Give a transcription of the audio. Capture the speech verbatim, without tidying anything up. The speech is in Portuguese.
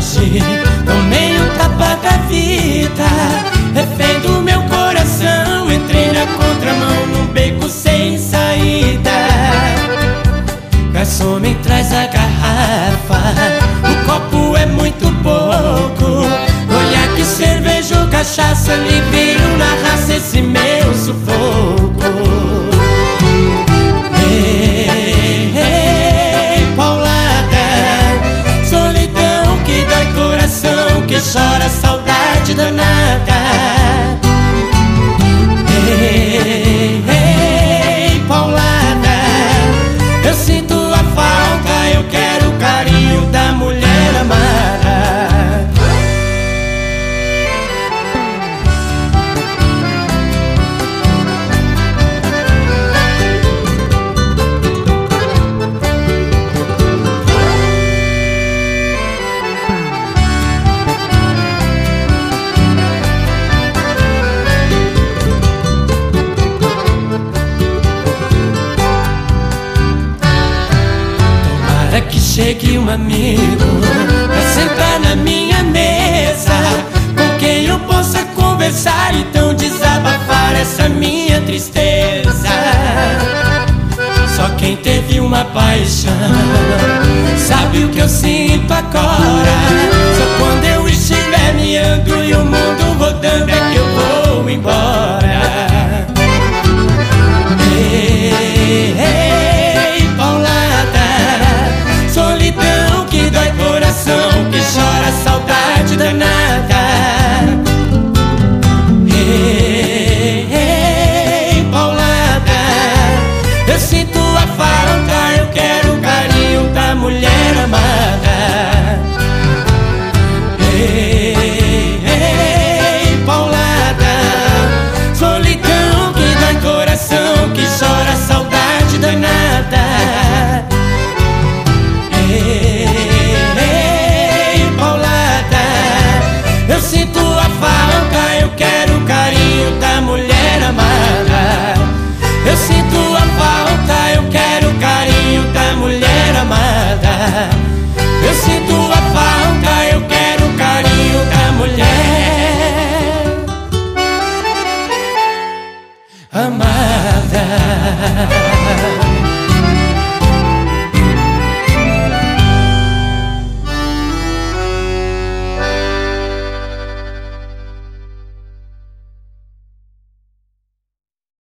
hoje tomei um tapa da vida, refém do meu coração. Entrei na contramão num beco sem saída. Garçom, me traz a garrafa, o copo é muito pouco. Conhaque, cerveja ou cachaça, alivio na raça esse meu sufoco. Ei, ei, paulada, solidão que dói coração, que chora saudade danada. Ei, ei, paulada, eu sinto a falta, eu quero o carinho da mulher amada. Que chegue um amigo pra sentar na minha mesa, com quem eu possa conversar, então desabafar essa minha tristeza. Só quem teve uma paixão sabe o que eu sinto agora. Só quando eu estiver miando e o mundo rodando é que eu vou embora. Ei, ei, paulada, solidão que dói coração, que chora saudade danada. Ei, ei, paulada, eu sinto a falta, eu quero o carinho da mulher amada. Ei, ei, paulada, solidão que dói coração, que chora saudade danada. Ei, ei, paulada, eu sinto a falta, eu quero o carinho da mulher amada. Eu sinto a falta, eu quero o carinho da mulher amada. Eu sinto a falta, eu quero o carinho da mulher amada.